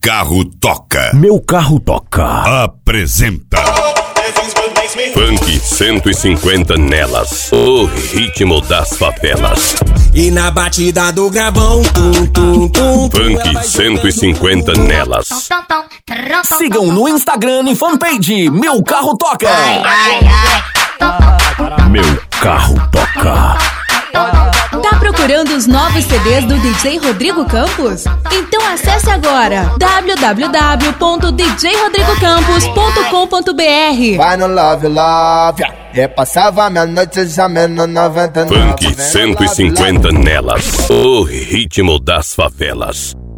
Carro Toca. Meu Carro Toca. Apresenta Funk 150 nelas, o ritmo das favelas. E na batida do gravão, Funk 150 nelas. Sigam no Instagram e fanpage Meu Carro Toca. Meu Carro Toca. Tá procurando os novos CDs do DJ Rodrigo Campos? Então acesse agora www.djrodrigocampos.com.br. Vai no love, love. Eu passava minha noite chamando 99. Funk 150 nelas, o ritmo das favelas.